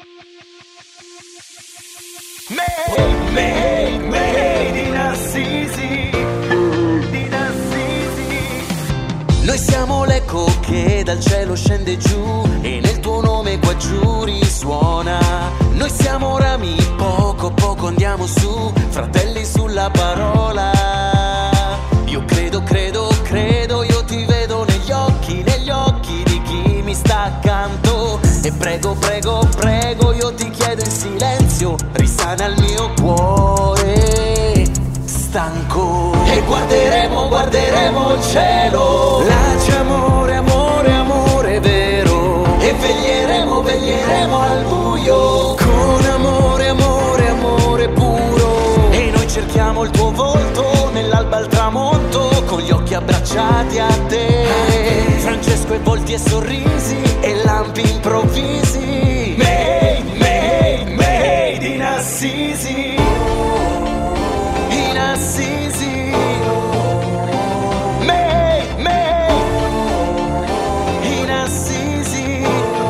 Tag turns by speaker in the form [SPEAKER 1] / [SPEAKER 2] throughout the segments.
[SPEAKER 1] Made in Assisi, in Assisi. Noi siamo l'eco che dal cielo scende giù e nel tuo nome qua giù risuona. Noi siamo rami, poco a poco andiamo su, fratelli sulla parola. Io credo, io ti vedo negli occhi di chi mi sta accanto. E prego, io ti chiedo in silenzio, risana il mio cuore stanco. E guarderemo il cielo, là c'è amore vero. E veglieremo al buio, con amore puro. E noi cerchiamo il tuo volto, nell'alba al tramonto, con gli occhi abbracciati a te. Francesco e volti e sorrisi e lampi improvvisi. Made in Assisi, in Assisi. Made in Assisi.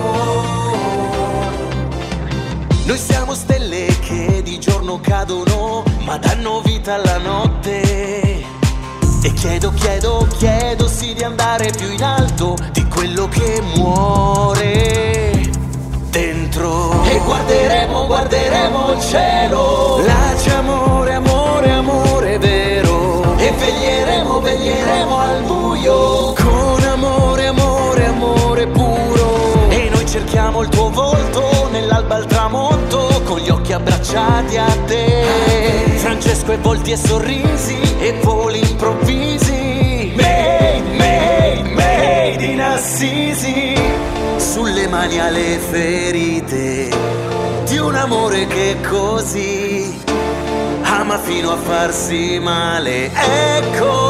[SPEAKER 1] Noi siamo stelle che di giorno cadono, ma danno vita alla notte. E chiedo sì di andare più in alto di quello che muore dentro. E guarderemo il cielo, là c'è amore vero. E veglieremo al buio, con amore puro. E noi cerchiamo il tuo volto, nell'alba al tramonto, con gli occhi abbracciati a te. Francesco e volti e sorrisi e voli improvvisi. Made in Assisi. Sulle mani alle ferite di un amore che così ama fino a farsi male. È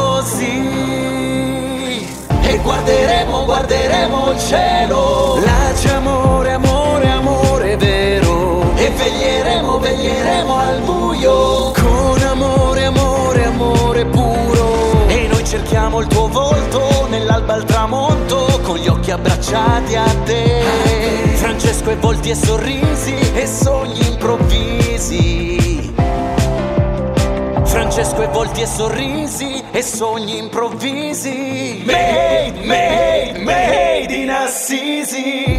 [SPEAKER 1] così. E guarderemo il cielo, là c'è amore vero. E veglieremo al buio, con amore puro. E noi cerchiamo il tuo volto, nell'alba al tramonto, con gli occhi abbracciati a te. Francesco e volti e sorrisi e sogni improvvisi. Francesco e volti e sorrisi e sogni improvvisi. Made in Assisi.